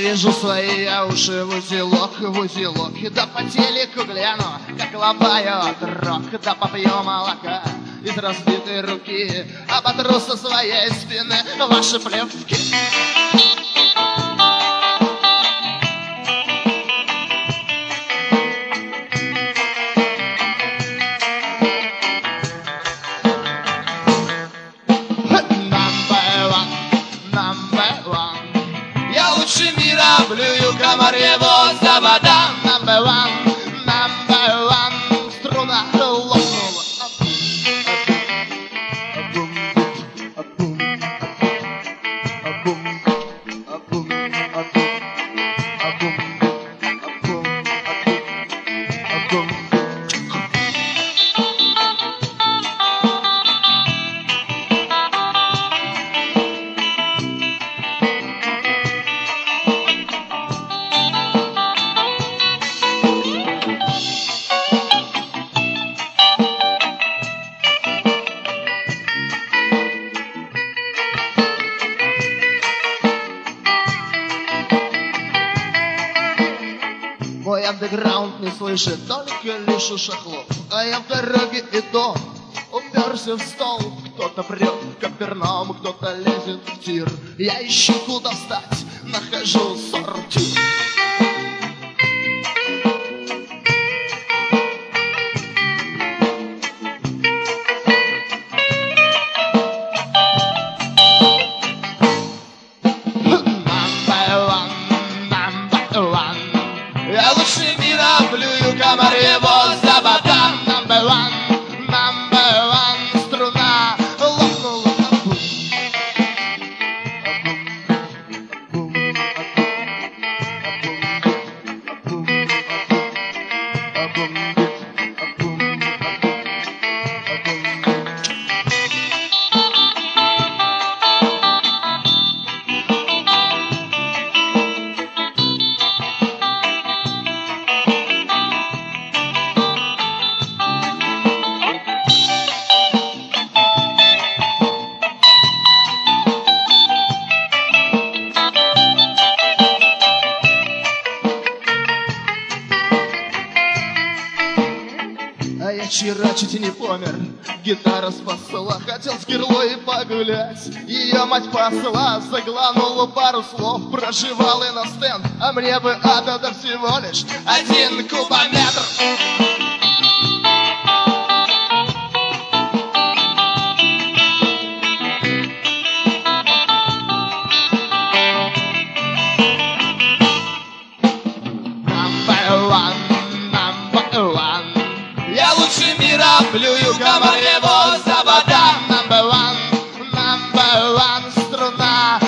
Завяжу свои я уши в узелок, и да по телеку гляну, как ломают рок, да попью молока из разбитой руки, оботру со своей спины ваши плевки. Я лучше мира плюю комар его завода. Number one, струна лопнула. Мой андеграунд не слышит только лишь ушахлов, а я в дороге и то уперся в стол. Кто-то прет к Капернауму, кто-то лезет в тир. Я ищу, куда встать, нахожу сортир. Я лучше мира плюю комар его завода. Number one, струна лопнула. А я вчера чуть и не помер, гитара спасла. Хотел с Герлой погулять, ее мать посла. Загланула пару слов, проживал и на стенд, а мне бы ада всего лишь 1 кубометр. Number one. Я лучше мира плюю комар его завода. Number one, струна